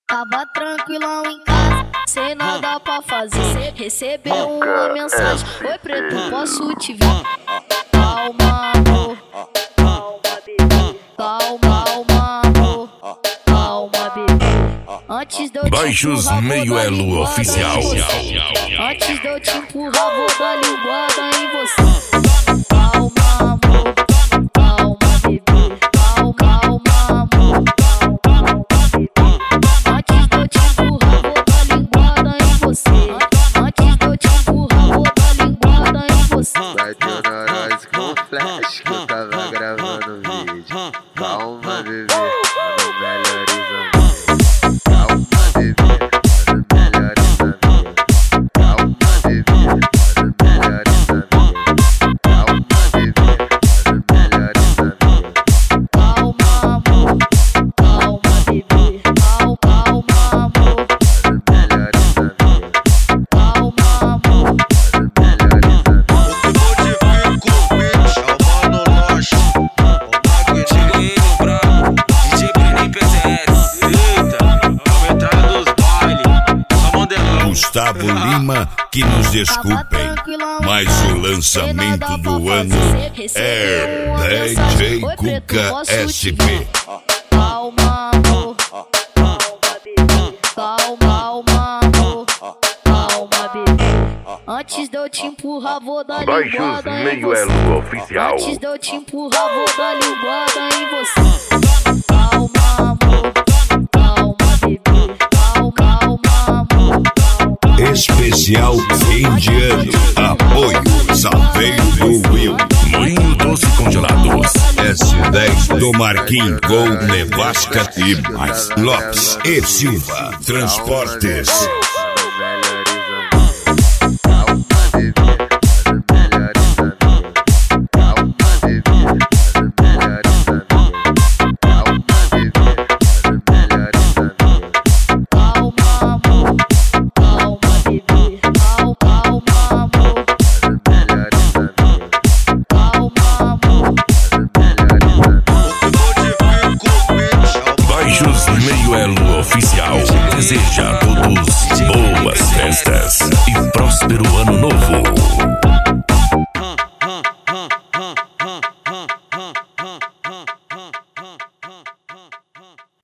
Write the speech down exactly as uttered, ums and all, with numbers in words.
Tava tranquilão em casa, sem nada pra fazer. Recebeu uma mensagem: oi preto, posso te ver? Calma, amor. Calma, bebê. Calma, calma, amor. Calma, bebê. Antes de eu te Baixos empurrar, Meio vou dar Elo linguada Oficial. em você. Antes de eu te empurrar, vou dar linguada em você. Calma, amor. Calma, bebê. Calma, calma, amor. Calma, bebê. Antes de eu te empurrar, vou dar linguada em você. Antes de eu te empurrar, vou dar linguada em você. Bateu na nós com flash que eu tava gravando vídeo. Calma, bebê, tá no melhores amigos. Calma, bebê, tá no melhores amigos. Calma, bebê, tá no melhores amigos. Calma, bebê, tá no melhores amigos. Calma, amor. Calma, bebê. Calma, calma, amor. Tá no melhores amigos. Calma, amor. Tá no melhores amigos. Modifico o beat, é o Mano Loche. O Magnetinho brabo, D J Bruninho P C S. Eita, é o metralha dos bailes. Só modelão. Gustavo Lima, que nos desculpem, mas o lançamento do ano é D J Cuca S P. Calma, amor. Calma, bebê. Calma, calma, amor. Calma, bebê. Antes de eu te empurrar, vou dar Baixos linguada em Meio você. Elo Oficial. Antes de eu te empurrar, vou dar linguada em você. Calma, amor. Calma, bebê. Calma, calma, amor. Especial fim de ano. Apoio Saveiro do Will. Moinho Doce Congelados. S dez do Marquinhos com Nevasca e mais Lopes e Silva Transportes. Meio Elo Oficial deseja a todos boas festas e próspero ano